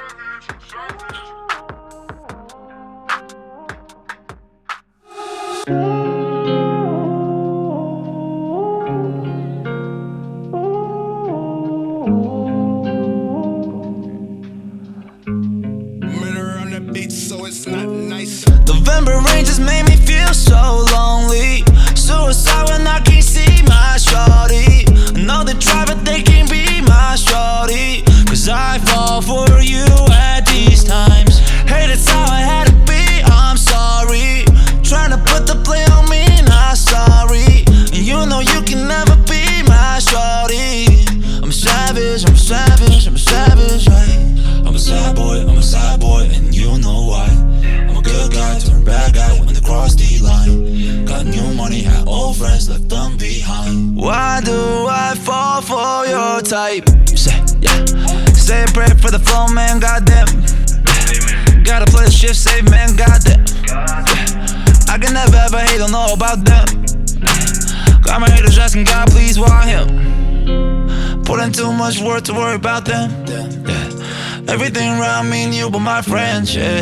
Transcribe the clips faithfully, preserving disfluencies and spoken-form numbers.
So it's not nice. November rain just made me feel so lonely. Suicide when I can't see my shorty. I know they try but they can't be my shorty. Cause I fall for you at these times. Hey, that's how I had to be, I'm sorry. Trying to put the play on me, not sorry. And you know you can never be my shorty. I'm savage, I'm savage, I'm savage, right? I'm a sad boy, I'm a sad boy, and you know why. I'm a good guy, turn bad guy when they cross the line. Got new money, had old friends, left them behind. Why do I fall for your type? Say, yeah. Say a prayer for the flow, man, goddamn. Yeah. Gotta play the shift, save, man, goddamn. Yeah. I can never ever hate, don't know about them. Got my haters asking God, please, why him? Put in too much work to worry about them. Yeah. Everything around me and you but my friends, yeah.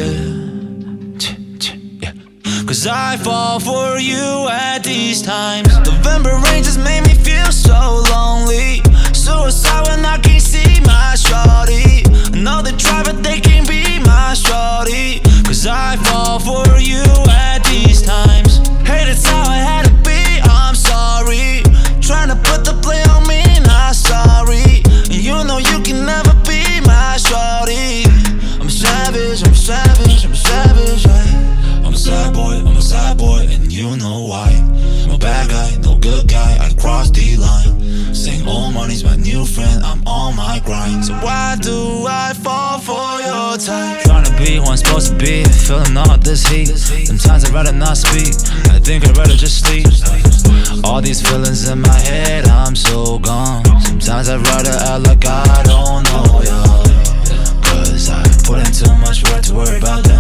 yeah. Cause I fall for you at these times. November rain just made me feel so lonely. Suicide when I can't see my shorty. I know they try but they can't be my shorty. Cause I fall for you at these times. Hey, that's how I had to be, I'm sorry. Trying to put the play on me, not sorry. And you know you can never be my shorty. I'm savage, I'm savage, I'm savage, right? I'm a sad boy, I'm a sad boy, and you know why. I'm a bad guy, no good guy, I crossed the line. Saying old money's my new friend, I'm on my grind. So why do I fall for your type? Trying to be who I'm supposed to be, feeling all this heat. Sometimes I'd rather not speak, I think I'd rather just sleep. All these feelings in my head, I'm so gone. Sometimes I'd rather act like I don't know y'all. Cause I put in too much work to worry about them,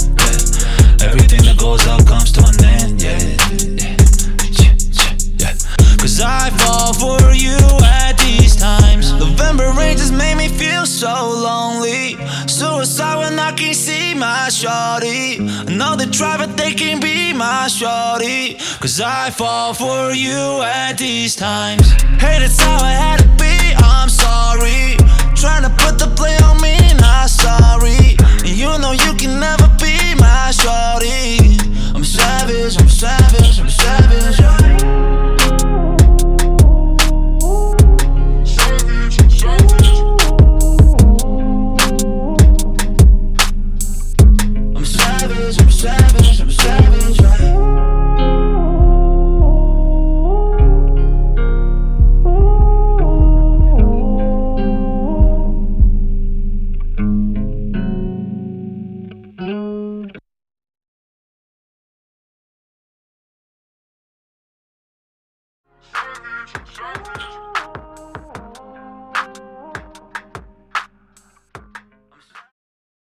yeah. Everything that goes up comes to an end, yeah, yeah, yeah. Cause I fall for you at these times. November rain just made me feel so lonely. Suicide when I can't see my shorty. I know they try but they can't be my shorty. Cause I fall for you at these times. Hey, that's how I had to be, I'm sorry. Trying to put the play on me, not sorry. And you know you can never be my shorty. I'm savage, I'm savage, I'm savage, right? Savage, savage.